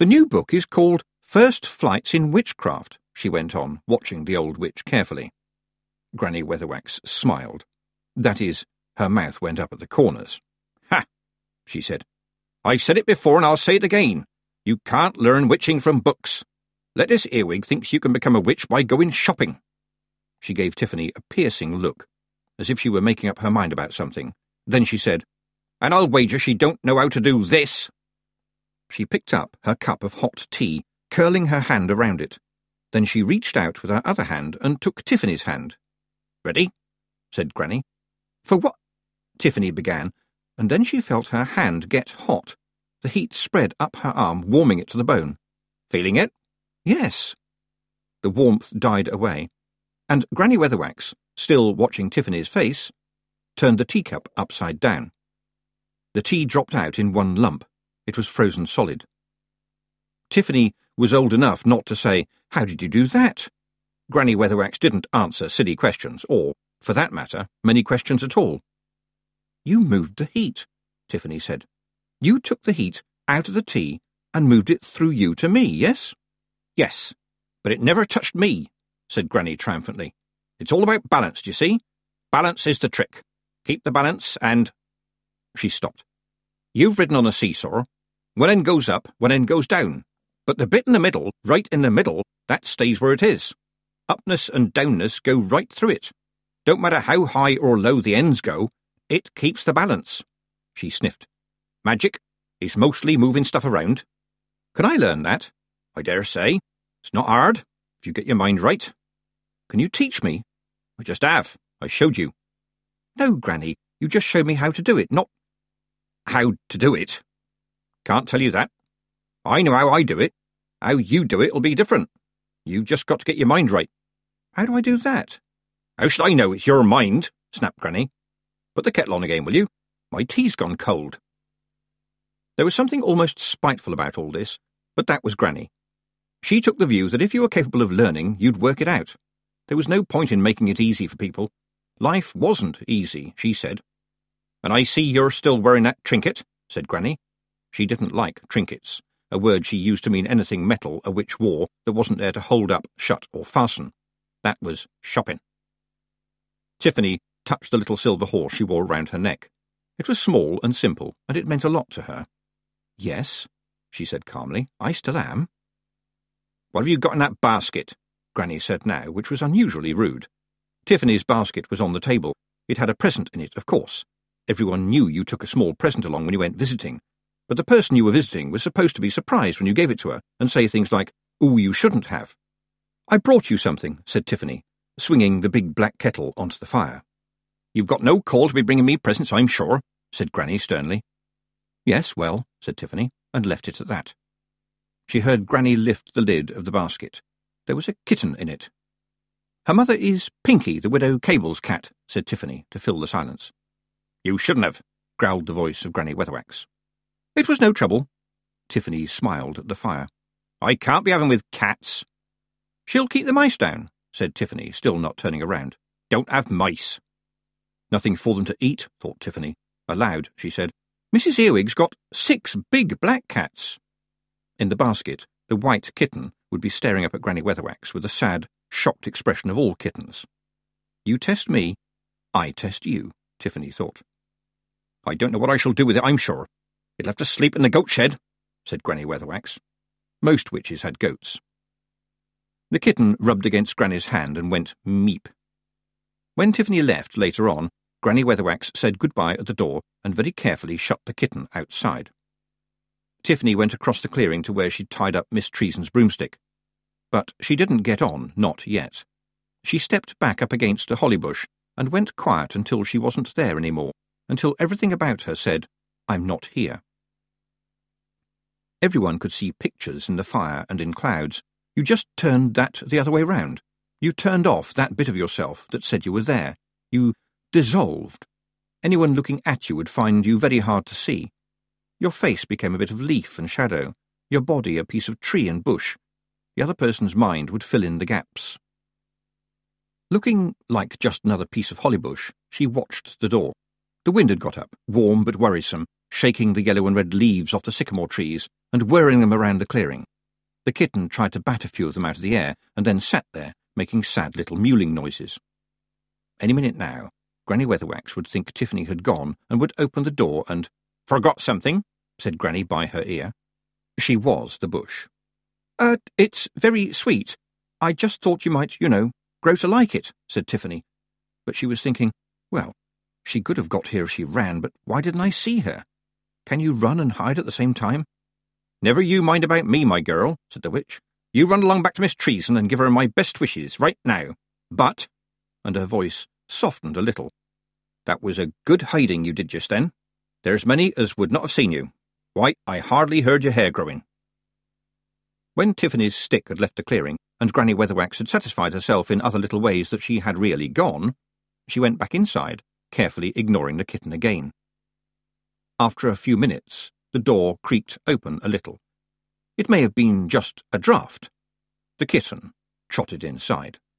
The new book is called First Flights in Witchcraft, she went on, watching the old witch carefully. Granny Weatherwax smiled. That is, her mouth went up at the corners. Ha! She said. I've said it before and I'll say it again. You can't learn witching from books. Lettuce Earwig thinks you can become a witch by going shopping. She gave Tiffany a piercing look, as if she were making up her mind about something. Then she said, And I'll wager she don't know how to do this. She picked up her cup of hot tea, curling her hand around it. Then she reached out with her other hand and took Tiffany's hand. Ready? Said Granny. For what? Tiffany began, and then she felt her hand get hot. The heat spread up her arm, warming it to the bone. Feeling it? Yes. The warmth died away, and Granny Weatherwax, still watching Tiffany's face, turned the teacup upside down. The tea dropped out in one lump. It was frozen solid. Tiffany was old enough not to say, How did you do that? Granny Weatherwax didn't answer silly questions, or, for that matter, many questions at all. You moved the heat, Tiffany said. You took the heat out of the tea and moved it through you to me, yes? Yes, but it never touched me, said Granny triumphantly. It's all about balance, you see? Balance is the trick. Keep the balance and... She stopped. You've ridden on a seesaw. One end goes up, one end goes down. But the bit in the middle, right in the middle, that stays where it is. Upness and downness go right through it. Don't matter how high or low the ends go, it keeps the balance. She sniffed. Magic is mostly moving stuff around. Can I learn that? I dare say. It's not hard, if you get your mind right. Can you teach me? I just have. I showed you. No, Granny, you just showed me how to do it, not... How to do it? Can't tell you that. I know how I do it. How you do it'll be different. You've just got to get your mind right. How do I do that? How should I know it's your mind? Snapped Granny. Put the kettle on again, will you? My tea's gone cold. There was something almost spiteful about all this, but that was Granny. She took the view that if you were capable of learning, you'd work it out. There was no point in making it easy for people. Life wasn't easy, she said. And I see you're still wearing that trinket, said Granny. She didn't like trinkets, a word she used to mean anything metal a witch wore that wasn't there to hold up, shut, or fasten. That was shopping. Tiffany touched the little silver horse she wore round her neck. It was small and simple, and it meant a lot to her. Yes, she said calmly, I still am. What have you got in that basket? Granny said now, which was unusually rude. Tiffany's basket was on the table. It had a present in it, of course. Everyone knew you took a small present along when you went visiting, but the person you were visiting was supposed to be surprised when you gave it to her and say things like, "Ooh, you shouldn't have." I brought you something, said Tiffany, swinging the big black kettle onto the fire. You've got no call to be bringing me presents, I'm sure, said Granny sternly. Yes, well, said Tiffany, and left it at that. She heard Granny lift the lid of the basket. There was a kitten in it. Her mother is Pinky, the Widow Cable's cat, said Tiffany, to fill the silence. You shouldn't have, growled the voice of Granny Weatherwax. It was no trouble. Tiffany smiled at the fire. I can't be having with cats. She'll keep the mice down, said Tiffany, still not turning around. Don't have mice. Nothing for them to eat, thought Tiffany. Aloud, she said, Mrs. Earwig's got 6 big black cats. In the basket, the white kitten would be staring up at Granny Weatherwax with the sad, shocked expression of all kittens. You test me, I test you, Tiffany thought. I don't know what I shall do with it, I'm sure. It'll have to sleep in the goat shed, said Granny Weatherwax. Most witches had goats. The kitten rubbed against Granny's hand and went meep. When Tiffany left later on, Granny Weatherwax said goodbye at the door and very carefully shut the kitten outside. Tiffany went across the clearing to where she'd tied up Miss Treason's broomstick. But she didn't get on, not yet. She stepped back up against a holly bush and went quiet until she wasn't there any more, until everything about her said, I'm not here. Everyone could see pictures in the fire and in clouds. You just turned that the other way round. You turned off that bit of yourself that said you were there. You dissolved. Anyone looking at you would find you very hard to see. Your face became a bit of leaf and shadow, your body a piece of tree and bush. The other person's mind would fill in the gaps. Looking like just another piece of holly bush, she watched the door. The wind had got up, warm but worrisome, shaking the yellow and red leaves off the sycamore trees and whirling them around the clearing. The kitten tried to bat a few of them out of the air and then sat there, making sad little mewling noises. Any minute now, Granny Weatherwax would think Tiffany had gone and would open the door and, "Forgot something?" said Granny by her ear. She was the bush. It's very sweet. I just thought you might, grow to like it," said Tiffany. But she was thinking, well, she could have got here if she ran, but why didn't I see her? Can you run and hide at the same time? "Never you mind about me, my girl," said the witch. "You run along back to Miss Treason and give her my best wishes right now. But," and her voice softened a little, "that was a good hiding you did just then. There's many as would not have seen you. Why, I hardly heard your hair growing." When Tiffany's stick had left the clearing, and Granny Weatherwax had satisfied herself in other little ways that she had really gone, she went back inside, carefully ignoring the kitten again. After a few minutes, the door creaked open a little. It may have been just a draught. The kitten trotted inside.